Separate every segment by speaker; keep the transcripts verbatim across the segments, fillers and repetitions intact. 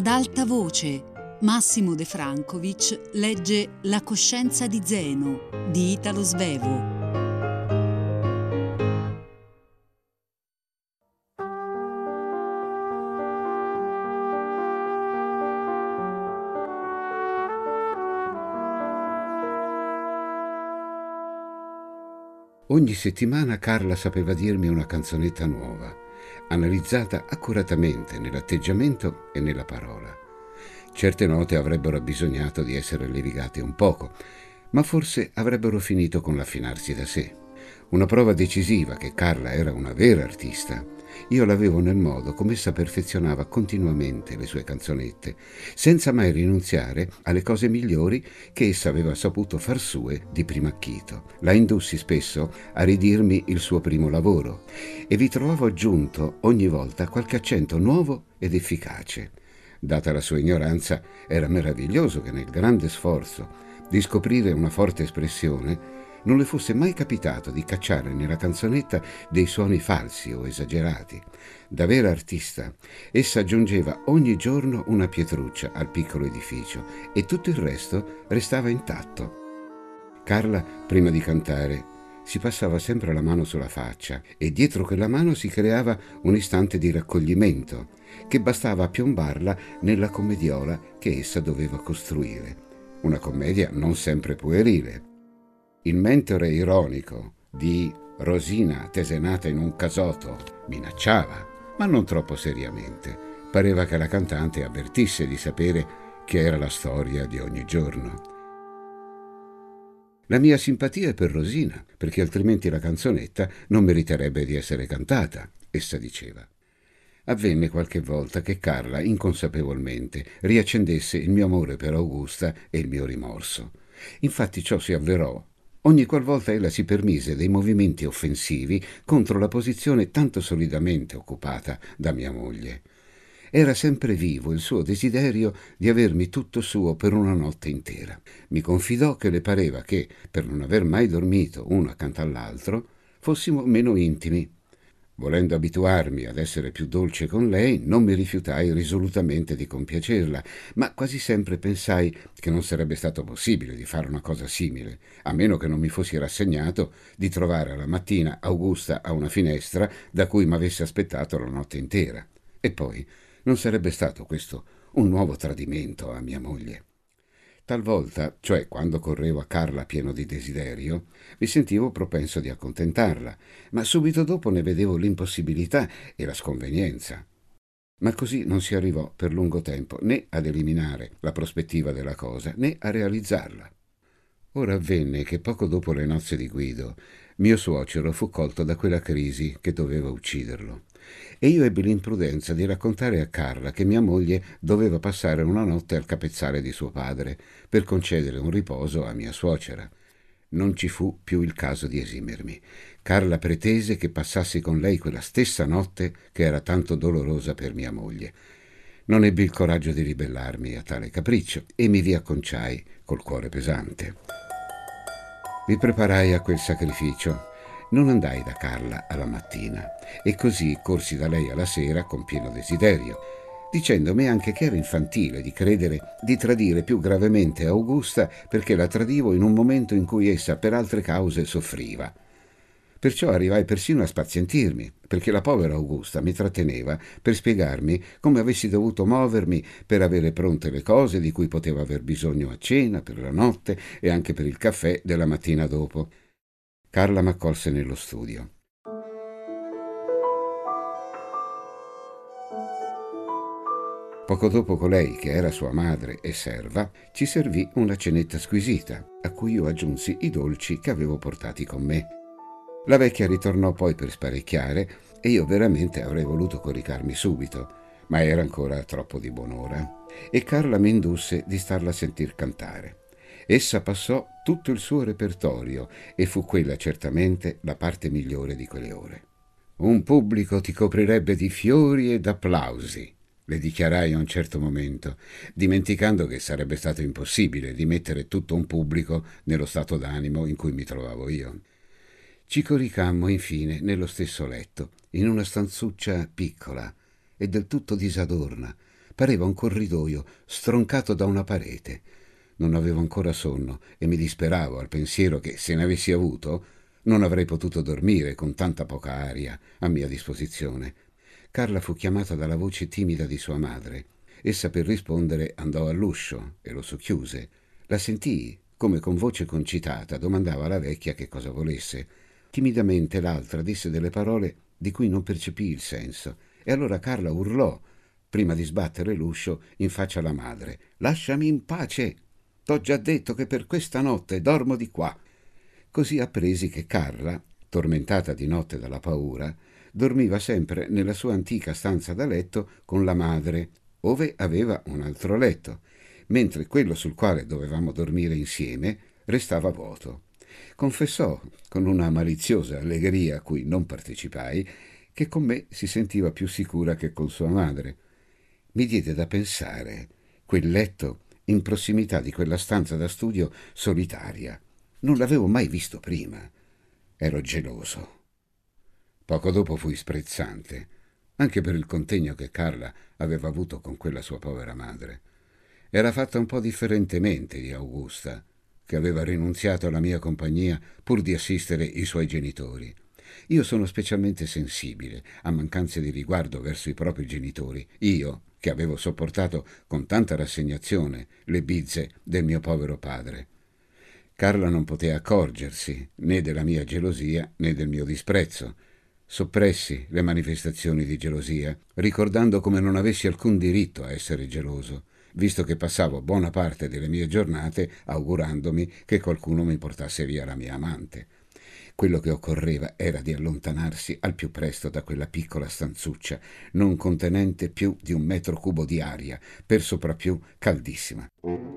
Speaker 1: Ad alta voce, Massimo De Francovic legge La coscienza di Zeno di Italo Svevo.
Speaker 2: Ogni settimana Carla sapeva dirmi una canzonetta nuova, analizzata accuratamente nell'atteggiamento e nella parola. Certe note avrebbero abbisognato di essere levigate un poco, ma forse avrebbero finito con l'affinarsi da sé. Una prova decisiva che Carla era una vera artista. Io l'avevo nel modo come essa perfezionava continuamente le sue canzonette, senza mai rinunziare alle cose migliori che essa aveva saputo far sue di primo acchito. La indussi spesso a ridirmi il suo primo lavoro e vi trovavo aggiunto ogni volta qualche accento nuovo ed efficace. Data la sua ignoranza, era meraviglioso che nel grande sforzo di scoprire una forte espressione non le fosse mai capitato di cacciare nella canzonetta dei suoni falsi o esagerati. Da vera artista, essa aggiungeva ogni giorno una pietruccia al piccolo edificio e tutto il resto restava intatto. Carla, prima di cantare, si passava sempre la mano sulla faccia e dietro quella mano si creava un istante di raccoglimento che bastava a piombarla nella commediola che essa doveva costruire. Una commedia non sempre puerile. Il mentore ironico di Rosina tesenata in un casotto minacciava, ma non troppo seriamente. Pareva che la cantante avvertisse di sapere che era la storia di ogni giorno. La mia simpatia è per Rosina, perché altrimenti la canzonetta non meriterebbe di essere cantata, essa diceva. Avvenne qualche volta che Carla, inconsapevolmente, riaccendesse il mio amore per Augusta e il mio rimorso. Infatti ciò si avverò ogni qualvolta ella si permise dei movimenti offensivi contro la posizione tanto solidamente occupata da mia moglie. Era sempre vivo il suo desiderio di avermi tutto suo per una notte intera. Mi confidò che le pareva che, per non aver mai dormito uno accanto all'altro, fossimo meno intimi. Volendo abituarmi ad essere più dolce con lei, non mi rifiutai risolutamente di compiacerla, ma quasi sempre pensai che non sarebbe stato possibile di fare una cosa simile, a meno che non mi fossi rassegnato di trovare alla mattina Augusta a una finestra da cui m'avesse aspettato la notte intera. E poi non sarebbe stato questo un nuovo tradimento a mia moglie. Talvolta, cioè quando correvo a Carla pieno di desiderio, mi sentivo propenso di accontentarla, ma subito dopo ne vedevo l'impossibilità e la sconvenienza. Ma così non si arrivò per lungo tempo né ad eliminare la prospettiva della cosa, né a realizzarla. Ora avvenne che poco dopo le nozze di Guido, mio suocero fu colto da quella crisi che doveva ucciderlo. E io ebbi l'imprudenza di raccontare a Carla che mia moglie doveva passare una notte al capezzale di suo padre per concedere un riposo a mia suocera. Non ci fu più il caso di esimermi. Carla pretese che passassi con lei quella stessa notte che era tanto dolorosa per mia moglie. Non ebbi il coraggio di ribellarmi a tale capriccio e mi vi acconciai col cuore pesante. Mi preparai a quel sacrificio. Non andai da Carla alla mattina e così corsi da lei alla sera con pieno desiderio, dicendomi anche che era infantile di credere di tradire più gravemente Augusta perché la tradivo in un momento in cui essa per altre cause soffriva. Perciò arrivai persino a spazientirmi, perché la povera Augusta mi tratteneva per spiegarmi come avessi dovuto muovermi per avere pronte le cose di cui potevo aver bisogno a cena, per la notte e anche per il caffè della mattina dopo. Carla m'accolse nello studio. Poco dopo colei, che era sua madre e serva, ci servì una cenetta squisita, a cui io aggiunsi i dolci che avevo portati con me. La vecchia ritornò poi per sparecchiare e io veramente avrei voluto coricarmi subito, ma era ancora troppo di buon'ora, e Carla mi indusse di starla a sentir cantare. Essa passò tutto il suo repertorio e fu quella certamente la parte migliore di quelle ore. Un pubblico ti coprirebbe di fiori ed applausi, le dichiarai a un certo momento, dimenticando che sarebbe stato impossibile di mettere tutto un pubblico nello stato d'animo in cui mi trovavo io. Ci coricammo infine nello stesso letto, in una stanzuccia piccola e del tutto disadorna, Pareva un corridoio stroncato da una parete. Non avevo ancora sonno e mi disperavo al pensiero che, se ne avessi avuto, non avrei potuto dormire con tanta poca aria a mia disposizione. Carla fu chiamata dalla voce timida di sua madre. Essa, per rispondere, andò all'uscio e lo socchiuse. La sentii, come con voce concitata domandava alla vecchia che cosa volesse. Timidamente l'altra disse delle parole di cui non percepii il senso, e allora Carla urlò, prima di sbattere l'uscio in faccia alla madre: «Lasciami in pace! T'ho già detto che per questa notte dormo di qua!» Così appresi che Carla, tormentata di notte dalla paura, dormiva sempre nella sua antica stanza da letto con la madre, ove aveva un altro letto, mentre quello sul quale dovevamo dormire insieme restava vuoto. Confessò, con una maliziosa allegria a cui non partecipai, che con me si sentiva più sicura che con sua madre. Mi diede da pensare, quel letto in prossimità di quella stanza da studio solitaria. Non l'avevo mai visto prima. Ero geloso. Poco dopo fui sprezzante, anche per il contegno che Carla aveva avuto con quella sua povera madre. Era fatta un po' differentemente di Augusta, che aveva rinunziato alla mia compagnia pur di assistere i suoi genitori. Io sono specialmente sensibile a mancanze di riguardo verso i propri genitori, io che avevo sopportato con tanta rassegnazione le bizze del mio povero padre. Carla non poté accorgersi né della mia gelosia né del mio disprezzo. Soppressi le manifestazioni di gelosia, ricordando come non avessi alcun diritto a essere geloso, visto che passavo buona parte delle mie giornate augurandomi che qualcuno mi portasse via la mia amante. Quello che occorreva era di allontanarsi al più presto da quella piccola stanzuccia, non contenente più di un metro cubo di aria, per soprapiù caldissima.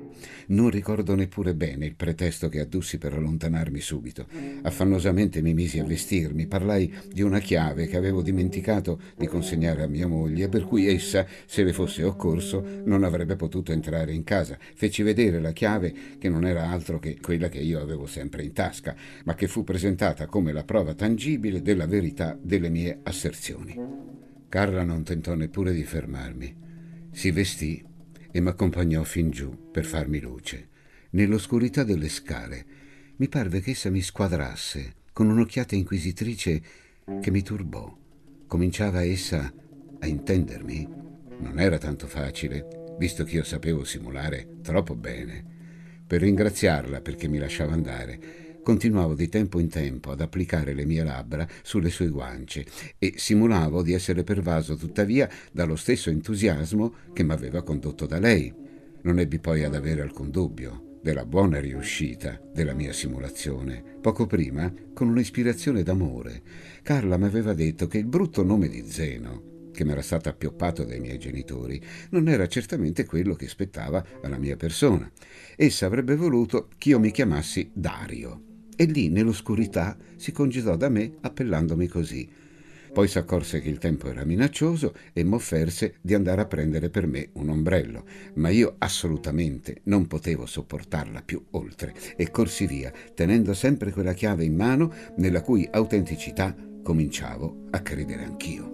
Speaker 2: Non ricordo neppure bene il pretesto che addussi per allontanarmi subito. Affannosamente mi misi a vestirmi, parlai di una chiave che avevo dimenticato di consegnare a mia moglie, per cui essa, se le fosse occorso, non avrebbe potuto entrare in casa. Feci vedere la chiave, che non era altro che quella che io avevo sempre in tasca, ma che fu presentata come la prova tangibile della verità delle mie asserzioni. Carla non tentò neppure di fermarmi. Si vestì e m'accompagnò fin giù per farmi luce. Nell'oscurità delle scale mi parve che essa mi squadrasse con un'occhiata inquisitrice che mi turbò. Cominciava essa a intendermi? Non era tanto facile, visto che io sapevo simulare troppo bene. Per ringraziarla perché mi lasciava andare, continuavo di tempo in tempo ad applicare le mie labbra sulle sue guance e simulavo di essere pervaso tuttavia dallo stesso entusiasmo che m'aveva condotto da lei. Non ebbi poi ad avere alcun dubbio della buona riuscita della mia simulazione. Poco prima, con un'ispirazione d'amore, Carla mi aveva detto che il brutto nome di Zeno, che m'era stato appioppato dai miei genitori, non era certamente quello che spettava alla mia persona. Essa avrebbe voluto che io mi chiamassi Dario. E lì, nell'oscurità, si congedò da me appellandomi così. Poi s'accorse che il tempo era minaccioso e m'offerse di andare a prendere per me un ombrello, ma io assolutamente non potevo sopportarla più oltre e corsi via, tenendo sempre quella chiave in mano nella cui autenticità cominciavo a credere anch'io.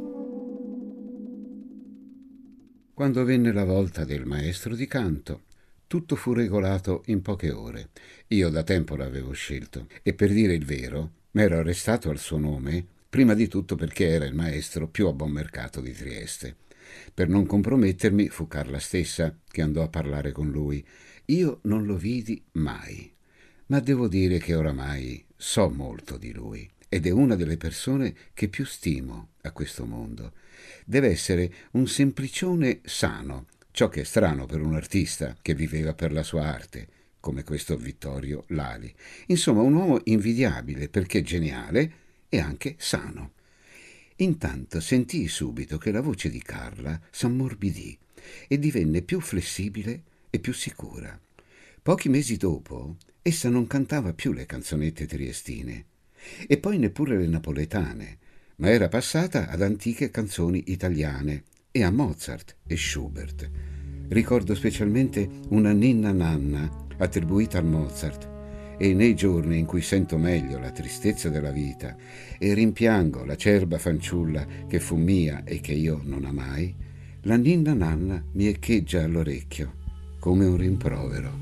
Speaker 2: Quando venne la volta del maestro di canto, tutto fu regolato in poche ore. Io da tempo l'avevo scelto e, per dire il vero, m'ero arrestato al suo nome prima di tutto perché era il maestro più a buon mercato di Trieste. Per non compromettermi fu Carla stessa che andò a parlare con lui. Io non lo vidi mai, ma devo dire che oramai so molto di lui ed è una delle persone che più stimo a questo mondo. Deve essere un semplicione sano, ciò che è strano per un artista che viveva per la sua arte, come questo Vittorio Lali. Insomma, un uomo invidiabile perché geniale e anche sano. Intanto sentii subito che la voce di Carla s'ammorbidì e divenne più flessibile e più sicura. Pochi mesi dopo, essa non cantava più le canzonette triestine e poi neppure le napoletane, ma era passata ad antiche canzoni italiane e a Mozart e Schubert. Ricordo specialmente una ninna nanna attribuita a Mozart e nei giorni in cui sento meglio la tristezza della vita e rimpiango l'acerba fanciulla che fu mia e che io non amai, la ninna nanna mi echeggia all'orecchio come un rimprovero.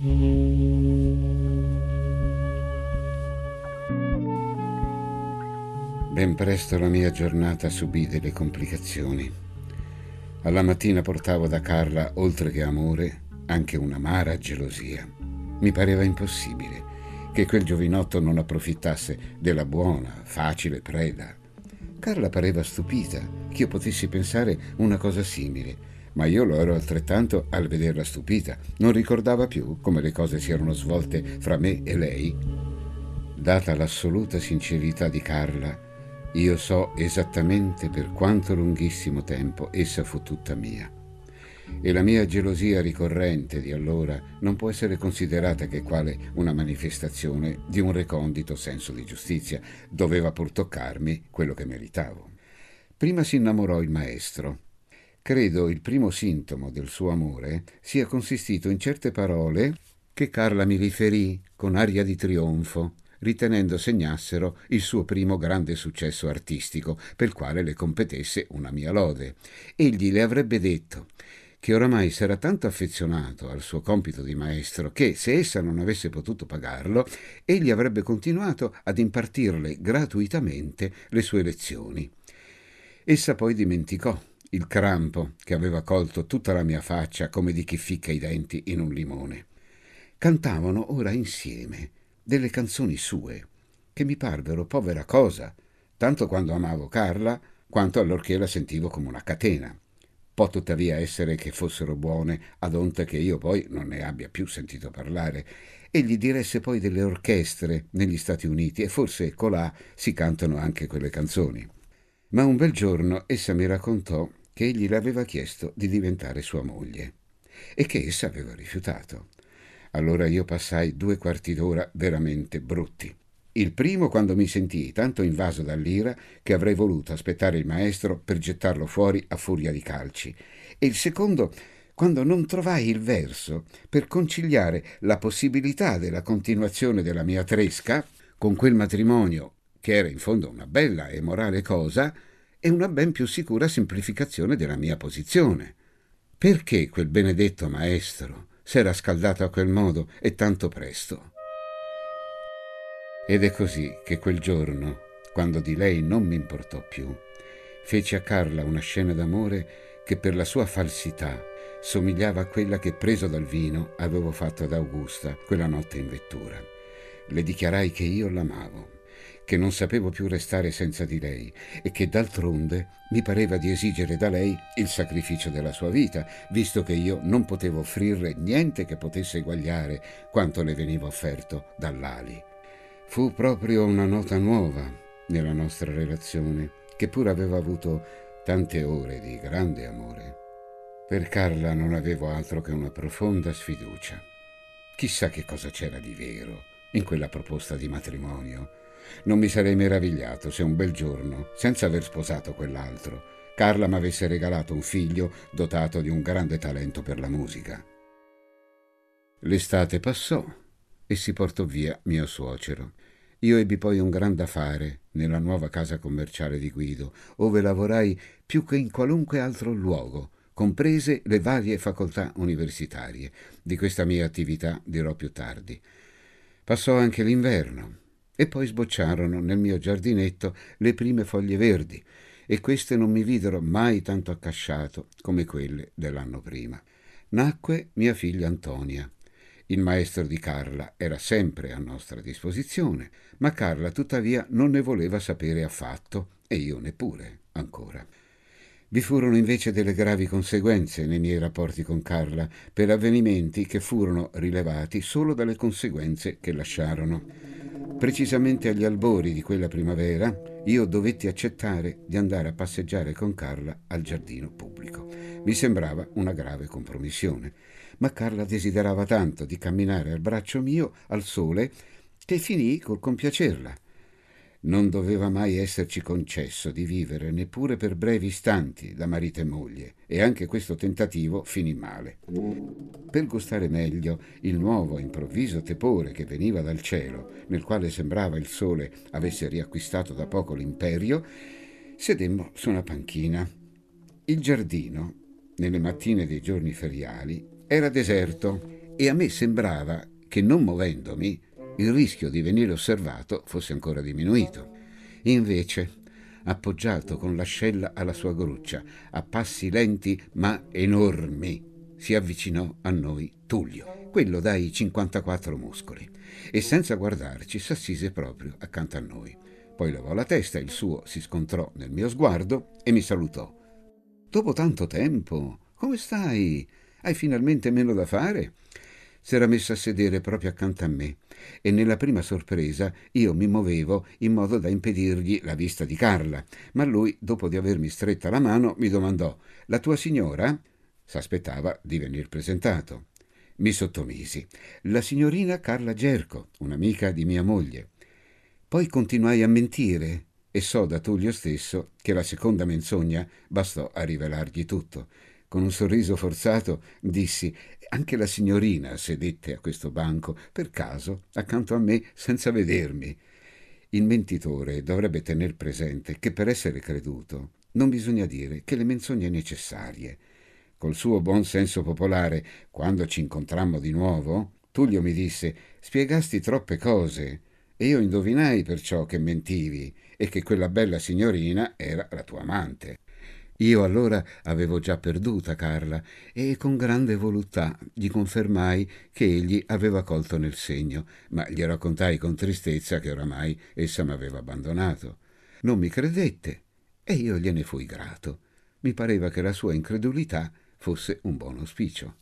Speaker 2: Ben presto la mia giornata subì delle complicazioni. Alla mattina portavo da Carla, oltre che amore, anche un'amara gelosia. Mi pareva impossibile che quel giovinotto non approfittasse della buona, facile preda. Carla pareva stupita che io potessi pensare una cosa simile, ma io lo ero altrettanto al vederla stupita. Non ricordava più come le cose si erano svolte fra me e lei. Data l'assoluta sincerità di Carla, io so esattamente per quanto lunghissimo tempo essa fu tutta mia. E la mia gelosia ricorrente di allora non può essere considerata che quale una manifestazione di un recondito senso di giustizia. Doveva pur toccarmi quello che meritavo. Prima si innamorò il maestro. Credo il primo sintomo del suo amore sia consistito in certe parole che Carla mi riferì con aria di trionfo, ritenendo segnassero il suo primo grande successo artistico, per il quale le competesse una mia lode. Egli le avrebbe detto che oramai s'era tanto affezionato al suo compito di maestro che, se essa non avesse potuto pagarlo, egli avrebbe continuato ad impartirle gratuitamente le sue lezioni. Essa poi dimenticò il crampo che aveva colto tutta la mia faccia come di chi ficca i denti in un limone. Cantavano ora insieme delle canzoni sue, che mi parvero povera cosa, tanto quando amavo Carla, quanto allorché la sentivo come una catena. Può tuttavia essere che fossero buone, ad onta che io poi non ne abbia più sentito parlare. Egli diresse poi delle orchestre negli Stati Uniti e forse colà si cantano anche quelle canzoni. Ma un bel giorno essa mi raccontò che egli le aveva chiesto di diventare sua moglie e che essa aveva rifiutato. Allora io passai due quarti d'ora veramente brutti. Il primo quando mi sentii tanto invaso dall'ira che avrei voluto aspettare il maestro per gettarlo fuori a furia di calci, e il secondo quando non trovai il verso per conciliare la possibilità della continuazione della mia tresca con quel matrimonio, che era in fondo una bella e morale cosa, e una ben più sicura semplificazione della mia posizione. Perché quel benedetto maestro s'era scaldato a quel modo e tanto presto? Ed è così che quel giorno, quando di lei non mi importò più, feci a Carla una scena d'amore che per la sua falsità somigliava a quella che, preso dal vino, avevo fatto ad Augusta quella notte in vettura. Le dichiarai che io l'amavo, che non sapevo più restare senza di lei e che d'altronde mi pareva di esigere da lei il sacrificio della sua vita, visto che io non potevo offrirle niente che potesse eguagliare quanto le veniva offerto dall'ali. Fu proprio una nota nuova nella nostra relazione, che pur aveva avuto tante ore di grande amore. Per Carla non avevo altro che una profonda sfiducia. Chissà che cosa c'era di vero in quella proposta di matrimonio. Non mi sarei meravigliato se un bel giorno, senza aver sposato quell'altro, Carla m'avesse regalato un figlio dotato di un grande talento per la musica. L'estate passò e si portò via mio suocero. Io ebbi poi un gran da fare nella nuova casa commerciale di Guido, ove lavorai più che in qualunque altro luogo, comprese le varie facoltà universitarie. Di questa mia attività dirò più tardi. Passò anche l'inverno e poi sbocciarono nel mio giardinetto le prime foglie verdi, e queste non mi videro mai tanto accasciato come quelle dell'anno prima. Nacque mia figlia Antonia. Il maestro di Carla era sempre a nostra disposizione, ma Carla tuttavia non ne voleva sapere affatto, e io neppure ancora. Vi furono invece delle gravi conseguenze nei miei rapporti con Carla per avvenimenti che furono rilevati solo dalle conseguenze che lasciarono. Precisamente agli albori di quella primavera io dovetti accettare di andare a passeggiare con Carla al giardino pubblico. Mi sembrava una grave compromissione, ma Carla desiderava tanto di camminare al braccio mio al sole che finii col compiacerla. Non doveva mai esserci concesso di vivere neppure per brevi istanti da marito e moglie, e anche questo tentativo finì male. Per gustare meglio il nuovo improvviso tepore che veniva dal cielo, nel quale sembrava il sole avesse riacquistato da poco l'imperio, sedemmo su una panchina. Il giardino nelle mattine dei giorni feriali, era deserto e a me sembrava che, non muovendomi, il rischio di venire osservato fosse ancora diminuito. Invece, appoggiato con l'ascella alla sua gruccia, a passi lenti ma enormi, si avvicinò a noi Tullio, quello dai cinquantaquattro muscoli, e senza guardarci s'assise proprio accanto a noi. Poi levò la testa, il suo si scontrò nel mio sguardo e mi salutò. «Dopo tanto tempo, come stai? Hai finalmente meno da fare?» S'era messo a sedere proprio accanto a me e nella prima sorpresa io mi muovevo in modo da impedirgli la vista di Carla, ma lui, dopo di avermi stretta la mano, mi domandò: «La tua signora?» S'aspettava di venir presentato. Mi sottomisi. «La signorina Carla Gerco, un'amica di mia moglie». Poi continuai a mentire e so da Tullio stesso che la seconda menzogna bastò a rivelargli tutto. Con un sorriso forzato dissi: «Anche la signorina sedette a questo banco, per caso, accanto a me, senza vedermi». Il mentitore dovrebbe tener presente che per essere creduto non bisogna dire che le menzogne necessarie. Col suo buon senso popolare, quando ci incontrammo di nuovo, Tullio mi disse: «Spiegasti troppe cose». E io indovinai perciò che mentivi e che quella bella signorina era la tua amante. Io allora avevo già perduta Carla e con grande voluttà gli confermai che egli aveva colto nel segno, ma gli raccontai con tristezza che oramai essa m'aveva abbandonato. Non mi credette e io gliene fui grato. Mi pareva che la sua incredulità fosse un buon auspicio.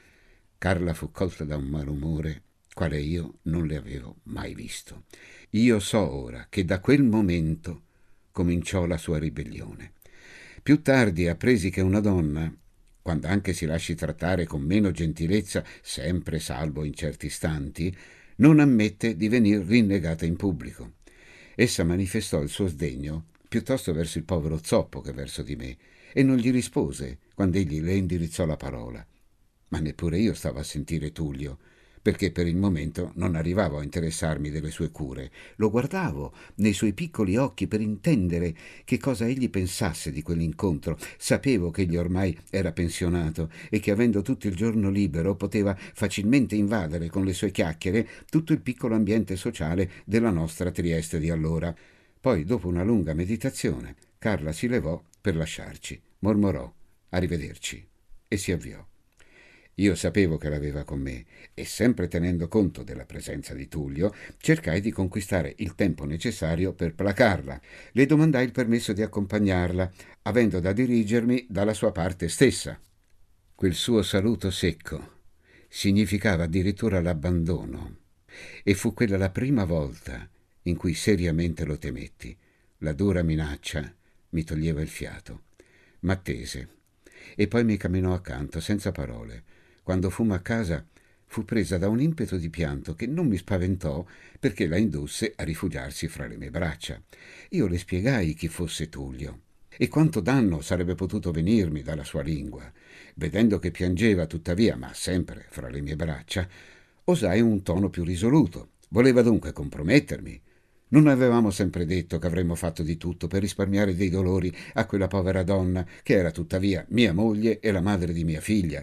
Speaker 2: Carla fu colta da un malumore quale io non le avevo mai visto. Io so ora che da quel momento cominciò la sua ribellione. Più tardi appresi che una donna, quando anche si lasci trattare con meno gentilezza, sempre salvo in certi istanti, non ammette di venir rinnegata in pubblico. Essa manifestò il suo sdegno piuttosto verso il povero zoppo che verso di me, e non gli rispose quando egli le indirizzò la parola. Ma neppure io stavo a sentire Tullio, perché per il momento non arrivavo a interessarmi delle sue cure. Lo guardavo nei suoi piccoli occhi per intendere che cosa egli pensasse di quell'incontro. Sapevo che egli ormai era pensionato e che, avendo tutto il giorno libero, poteva facilmente invadere con le sue chiacchiere tutto il piccolo ambiente sociale della nostra Trieste di allora. Poi, dopo una lunga meditazione, Carla si levò per lasciarci, mormorò «Arrivederci» e si avviò. Io sapevo che l'aveva con me e, sempre tenendo conto della presenza di Tullio, cercai di conquistare il tempo necessario per placarla. Le domandai il permesso di accompagnarla, avendo da dirigermi dalla sua parte stessa. Quel suo saluto secco significava addirittura l'abbandono, e fu quella la prima volta in cui seriamente lo temetti. La dura minaccia mi toglieva il fiato. M'attese e poi mi camminò accanto senza parole. Quando fummo a casa fu presa da un impeto di pianto che non mi spaventò perché la indusse a rifugiarsi fra le mie braccia. Io le spiegai chi fosse Tullio e quanto danno sarebbe potuto venirmi dalla sua lingua. Vedendo che piangeva tuttavia, ma sempre fra le mie braccia, osai un tono più risoluto. Voleva dunque compromettermi. Non avevamo sempre detto che avremmo fatto di tutto per risparmiare dei dolori a quella povera donna, che era tuttavia mia moglie e la madre di mia figlia?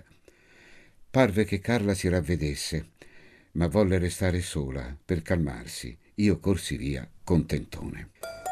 Speaker 2: Parve che Carla si ravvedesse, ma volle restare sola per calmarsi. Io corsi via contentone.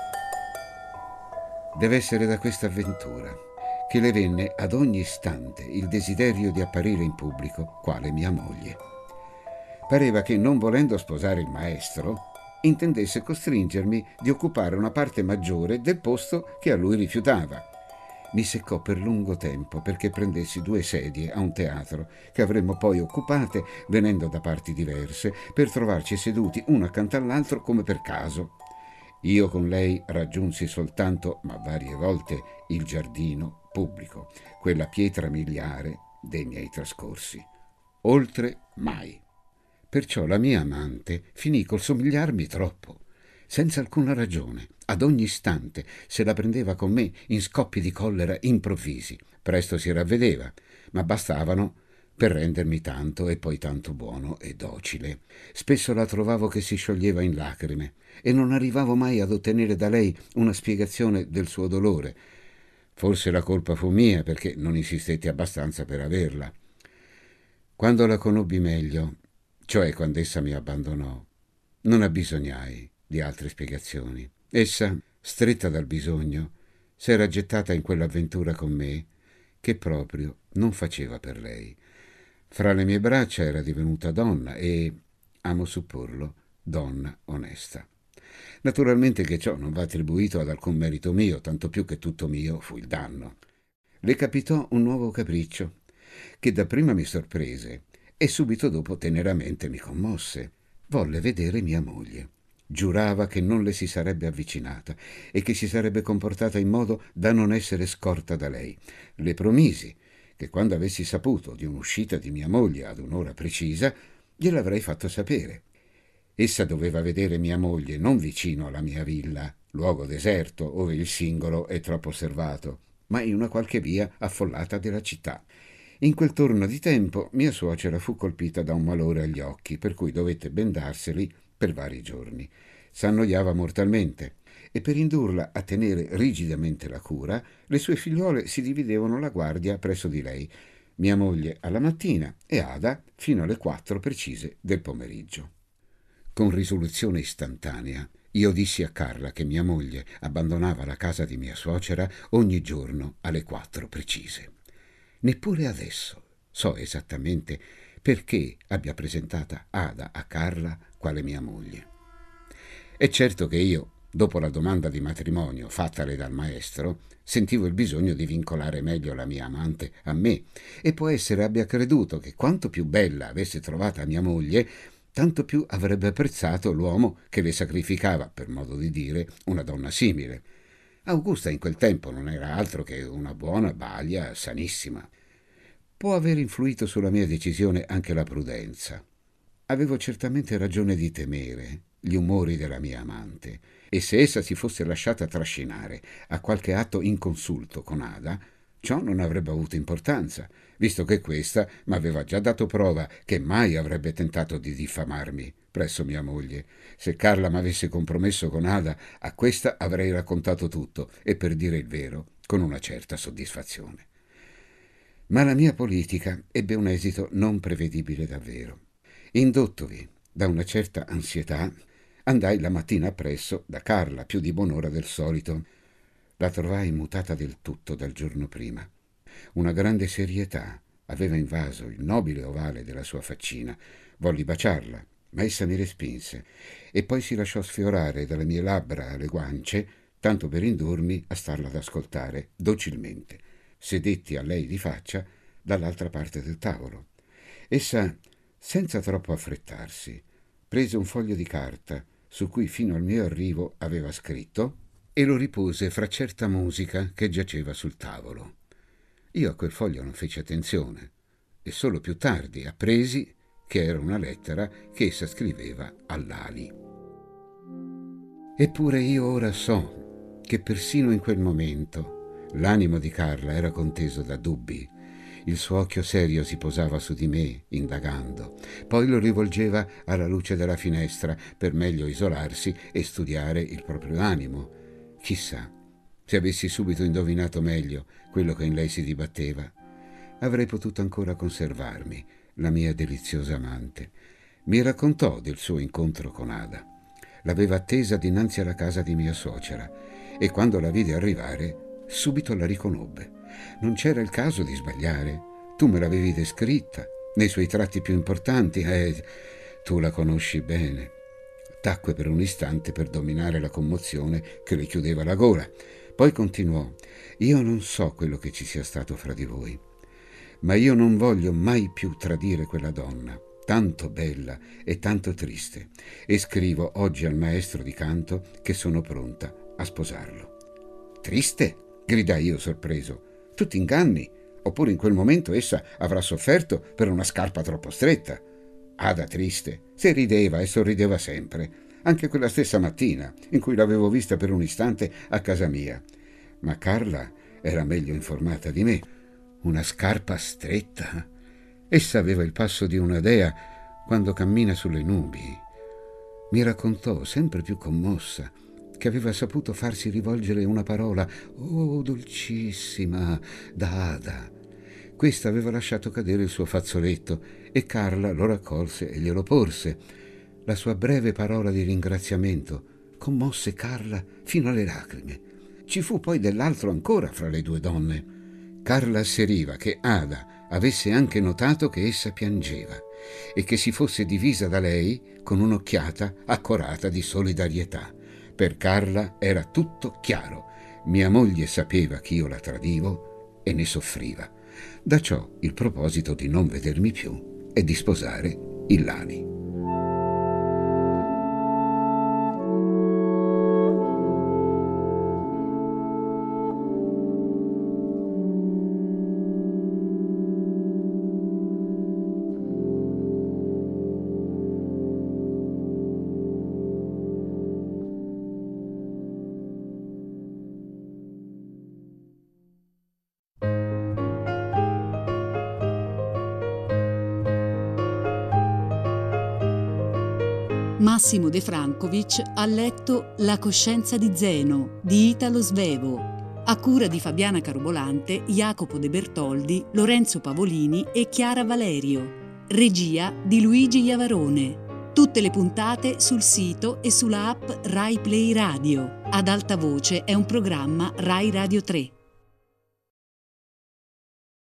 Speaker 2: Deve essere da questa avventura che le venne ad ogni istante il desiderio di apparire in pubblico quale mia moglie. Pareva che, non volendo sposare il maestro, intendesse costringermi di occupare una parte maggiore del posto che a lui rifiutava. Mi seccò per lungo tempo perché prendessi due sedie a un teatro che avremmo poi occupate venendo da parti diverse per trovarci seduti uno accanto all'altro come per caso. Io con lei raggiunsi soltanto, ma varie volte, il giardino pubblico, quella pietra miliare dei miei trascorsi. Oltre mai. Perciò la mia amante finì col somigliarmi troppo, senza alcuna ragione. Ad ogni istante se la prendeva con me in scoppi di collera improvvisi. Presto si ravvedeva, ma bastavano per rendermi tanto e poi tanto buono e docile. Spesso la trovavo che si scioglieva in lacrime e non arrivavo mai ad ottenere da lei una spiegazione del suo dolore. Forse la colpa fu mia perché non insistetti abbastanza per averla. Quando la conobbi meglio, cioè quando essa mi abbandonò, non abbisognai di altre spiegazioni. Essa, stretta dal bisogno, s'era gettata in quell'avventura con me che proprio non faceva per lei. Fra le mie braccia era divenuta donna e, amo supporlo, donna onesta. Naturalmente che ciò non va attribuito ad alcun merito mio, tanto più che tutto mio fu il danno. Le capitò un nuovo capriccio, che dapprima mi sorprese e subito dopo teneramente mi commosse. Volle vedere mia moglie. Giurava che non le si sarebbe avvicinata e che si sarebbe comportata in modo da non essere scorta da lei. Le promisi che quando avessi saputo di un'uscita di mia moglie ad un'ora precisa, gliel'avrei fatto sapere. Essa doveva vedere mia moglie non vicino alla mia villa, luogo deserto, ove il singolo è troppo osservato, ma in una qualche via affollata della città. In quel torno di tempo mia suocera fu colpita da un malore agli occhi, per cui dovette bendarseli per vari giorni. S'annoiava mortalmente e per indurla a tenere rigidamente la cura, le sue figliuole si dividevano la guardia presso di lei, mia moglie alla mattina e Ada fino alle quattro precise del pomeriggio. Con risoluzione istantanea, io dissi a Carla che mia moglie abbandonava la casa di mia suocera ogni giorno alle quattro precise. Neppure adesso so esattamente perché abbia presentata Ada a Carla quale mia moglie. È certo che io, dopo la domanda di matrimonio fattale dal maestro, sentivo il bisogno di vincolare meglio la mia amante a me, e può essere abbia creduto che quanto più bella avesse trovata mia moglie, tanto più avrebbe apprezzato l'uomo che le sacrificava, per modo di dire, una donna simile. Augusta in quel tempo non era altro che una buona balia sanissima. Può aver influito sulla mia decisione anche la prudenza. Avevo certamente ragione di temere gli umori della mia amante, e se essa si fosse lasciata trascinare a qualche atto inconsulto con Ada, ciò non avrebbe avuto importanza, visto che questa m'aveva già dato prova che mai avrebbe tentato di diffamarmi presso mia moglie. Se Carla m'avesse compromesso con Ada, a questa avrei raccontato tutto, e per dire il vero, con una certa soddisfazione. Ma la mia politica ebbe un esito non prevedibile davvero. Indottovi da una certa ansietà, andai la mattina appresso da Carla, più di buon'ora del solito. La trovai mutata del tutto dal giorno prima. Una grande serietà aveva invaso il nobile ovale della sua faccina. Volli baciarla, ma essa mi respinse, e poi si lasciò sfiorare dalle mie labbra alle guance, tanto per indurmi a starla ad ascoltare docilmente. Sedetti a lei di faccia dall'altra parte del tavolo. Essa, senza troppo affrettarsi, prese un foglio di carta su cui fino al mio arrivo aveva scritto e lo ripose fra certa musica che giaceva sul tavolo. Io a quel foglio non feci attenzione e solo più tardi appresi che era una lettera che essa scriveva a Lali. Eppure io ora so che persino in quel momento l'animo di Carla era conteso da dubbi. Il suo occhio serio si posava su di me, indagando. Poi lo rivolgeva alla luce della finestra per meglio isolarsi e studiare il proprio animo. Chissà, se avessi subito indovinato meglio quello che in lei si dibatteva, avrei potuto ancora conservarmi, la mia deliziosa amante. Mi raccontò del suo incontro con Ada. L'aveva attesa dinanzi alla casa di mia suocera e quando la vide arrivare, subito la riconobbe. Non c'era il caso di sbagliare. Tu me l'avevi descritta nei suoi tratti più importanti e tu la conosci bene. Tacque per un istante per dominare la commozione che le chiudeva la gola. Poi continuò: io non so quello che ci sia stato fra di voi, ma io non voglio mai più tradire quella donna, tanto bella e tanto triste, e scrivo oggi al maestro di canto che sono pronta a sposarlo. Triste? Gridai io sorpreso. Tu ti inganni, oppure in quel momento essa avrà sofferto per una scarpa troppo stretta. Ada triste, se rideva e sorrideva sempre, anche quella stessa mattina in cui l'avevo vista per un istante a casa mia. Ma Carla era meglio informata di me. Una scarpa stretta? Essa aveva il passo di una dea quando cammina sulle nubi. Mi raccontò, sempre più commossa, che aveva saputo farsi rivolgere una parola, oh dolcissima, da Ada. Questa aveva lasciato cadere il suo fazzoletto e Carla lo raccolse e glielo porse. La sua breve parola di ringraziamento commosse Carla fino alle lacrime. Ci fu poi dell'altro ancora fra le due donne. Carla asseriva che Ada avesse anche notato che essa piangeva e che si fosse divisa da lei con un'occhiata accorata di solidarietà. Per Carla era tutto chiaro. Mia moglie sapeva che io la tradivo e ne soffriva. Da ciò il proposito di non vedermi più e di sposare il Lani.
Speaker 1: Massimo De Francovic ha letto La coscienza di Zeno di Italo Svevo, a cura di Fabiana Carobolante, Jacopo De Bertoldi, Lorenzo Pavolini e Chiara Valerio. Regia di Luigi Iavarone. Tutte le puntate sul sito e sulla app Rai Play Radio. Ad alta voce è un programma Rai Radio tre.